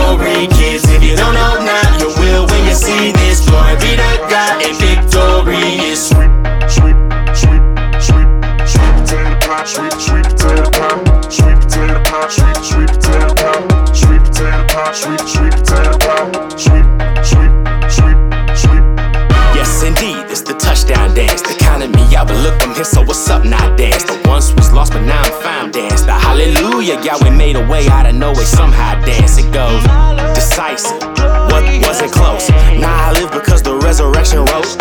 history, kids. If you don't know now, you will when you see this. Glory be to God and victory is sweet, sweet, sweet, sweet, sweet potato pie, sweet, sweet potato pie, sweet potato pie, sweet, sweet potato pie, sweet potato pie, sweet, sweet potato pie, sweet, sweet, sweet, sweet. Yes, indeed, it's the touchdown dance. The kind of me y'all but look, I'm here, so what's up now dance. The once was lost, but now I'm found dance. The hallelujah, Yahweh made a way out of no way, somehow dance. It goes decisive, what wasn't close. Now I live because the resurrection rose.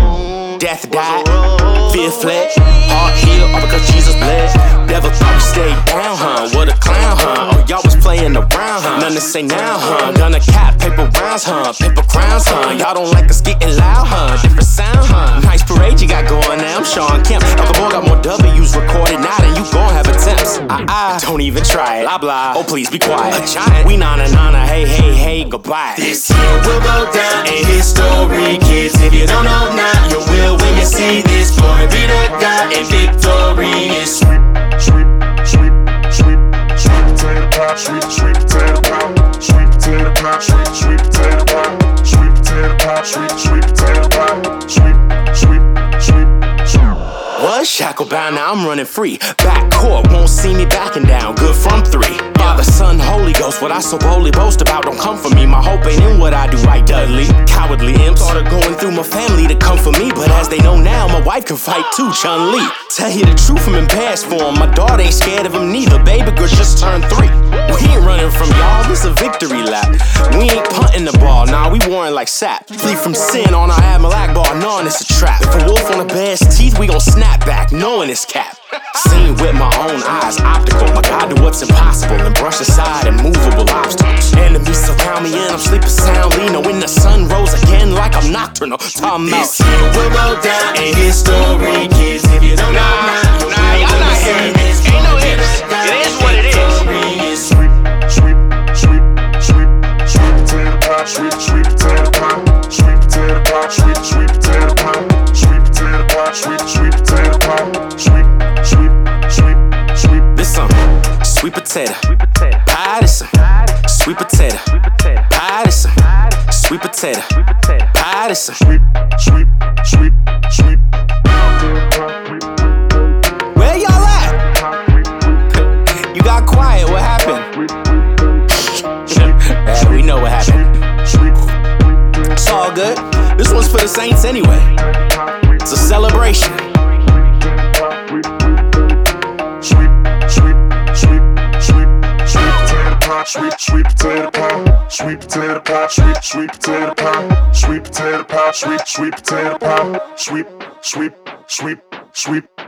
Death died, fear fled, heart healed, all because Jesus bled. Devil thought we stayed down, huh? What a clown, huh? Oh, y'all was playing around, huh? Nothing to say now, huh? Gonna cap paper rounds, huh? Paper crowns, huh? Y'all don't like us getting loud, huh? Different sound, huh? Nice parade you got going now, I'm Sean Kemp. Uncle Boy got more W's recorded now than you gon' have attempts. Don't even try it, blah blah, oh please be quiet. A giant, we nana, hey, hey, hey, goodbye. This here will go down in history, kids. If you don't know now, you will when you see this. Glory be to God and victory is sweet, sweet, sweet, sweet, sweet potato pie, sweet, sweet potato pie, sweet potato pie, sweet, sweet potato pie, sweet potato pie, sweet, sweet potato pie, sweet, sweet, sweet, sweet. Was shackled bound, now I'm running free. Back court, won't see me backing down. Good from 3. Father, Son, Holy Ghost, what I so boldly boast about don't come from me. My hope ain't in what I do right, Dudley. Cowardly imps started going through my family to come for me, but as they know now, my wife can fight too, Chun-Li. Tell you the truth, I'm embarrassed for him. My daughter ain't scared of him neither. Baby girl just turned 3. We ain't running from y'all, this a victory lap. We ain't punting the ball, nah, we warring like sap. Flee from sin on our Admiral Akbar, knowing it's a trap. If a wolf on a bear's teeth, we gon' snap back, knowing it's cap. Seen with my own eyes, optical. My God do what's impossible and brush aside immovable obstacles. Enemies surround me and I'm sleeping soundly, knowing the sun rose again like I'm nocturnal. Talking about this here will go down in history, kids. If you don't know now, y'all not hearing this. Ain't no ifs. It is what it is. Sweet, sweet, sweet, sweet, sweet potato pie, sweet, sweet potato pie, sweet potato pie, sweet, sweet potato pie, sweet potato pie, sweet, sweet potato pie, sweet, sweet, sweet, sweet. This sweet potato pie. This sweet potato pie. This sweet potato pie. This sweet, sweet, sweet, sweet. Where y'all at? You got quiet, what happened? We know what happened. It's all good. This one's for the saints anyway. It's a celebration. Sweet, sweet, sweet, sweet, sweet potato pie, sweet, sweet potato pie, sweet potato pie, sweet, sweet potato pie, sweet potato pie, sweet, sweet potato pie, sweet, sweet, sweet, sweet.